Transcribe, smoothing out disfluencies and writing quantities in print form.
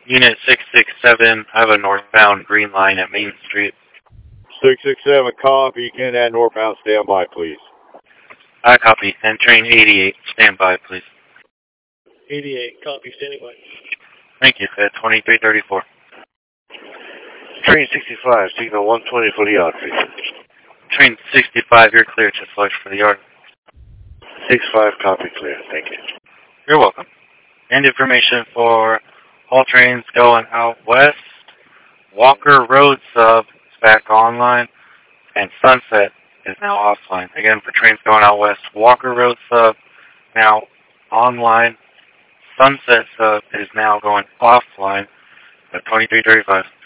Unit 667, I have a northbound green line at Main Street. 667, copy. Can that northbound standby, please? I copy. And train 88, stand by, please. 88, copy, standing by. Thank you, at 2334. Train 65, signal 120 for the yard, please. Train 65, you're clear to flush for the yard. 65, copy, clear. Thank you. You're welcome. And information for all trains going out west. Walker Road sub is back online, and Sunset is now offline. Again, for trains going out west, Walker Road sub now online. Sunset sub is now going offline at 2335.